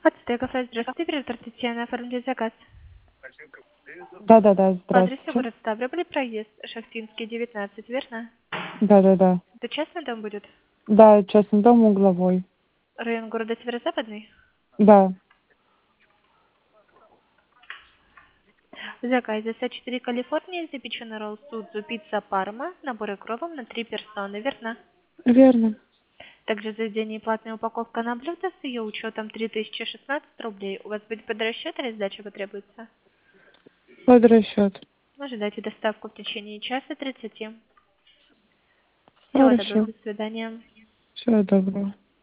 Подстегов, здравствуйте, оператор Татьяна, оформить заказ. Да, По адресу здравствуйте. город Ставрополь, проезд Шахтинский, 19, верно? Да. Это частный дом будет? Да, частный дом угловой. Район города Северо-Западный? Да. В заказе С4 Калифорния, запеченный ролл Судзу, пицца Парма, наборы кровом на 3 персоны, верно? Верно. Также заведение платная упаковка на блюдо с ее учетом 3016 рублей. У вас будет под расчет или сдача потребуется? Под расчет. Ожидайте доставку в течение часа 30. Всего доброго, Хорошо. до свидания. Всего доброго.